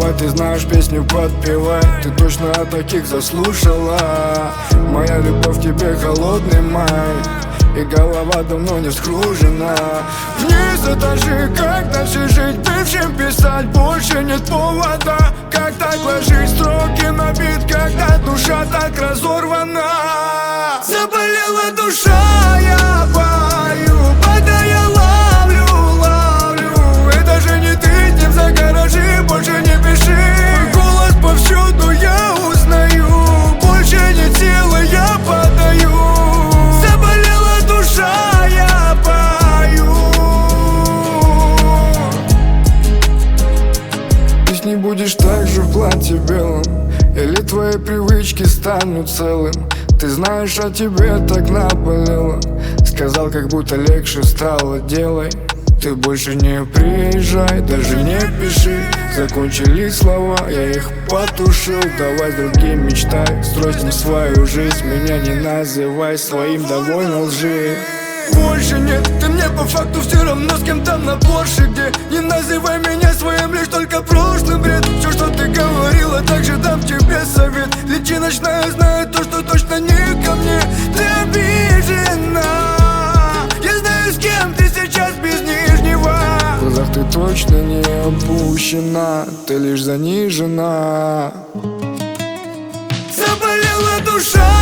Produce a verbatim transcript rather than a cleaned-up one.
Давай, ты знаешь песню, подпевай. Ты точно от таких заслушала. Моя любовь тебе холодный май, и голова давно не скружена. Вниз этажи, как дальше жить? Бывшим писать больше нет повода. Как так ложить строки на бит, когда душа так разорвана? Заболела душа, я пою, пока я ловлю, ловлю. Это же не ты, не за гаражи, больше не пиши. Голос повсюду я узнаю, больше нет силы, я подаю. Заболела душа, я пою. Пусть не будешь так же в платье белом, или твои привычки станут целым. Ты знаешь, о тебе так наболело. Сказал, как будто легче стало, делай. Ты больше не приезжай, даже не пиши. Закончились слова, я их потушил. Давай с другим мечтай, строй с ним свою жизнь. Меня не называй своим, довольно лжи. Больше нет, ты мне по факту все равно с кем там на Порше, где. Не называй меня своим, лишь только прошлым бред. Все, что ты говорила, также дам тебе совет. Личиночная знает то, что точно не ко мне. Ты обижена, я знаю, с кем ты сейчас без нижнего. В глазах ты точно не опущена, ты лишь занижена. Заболела душа.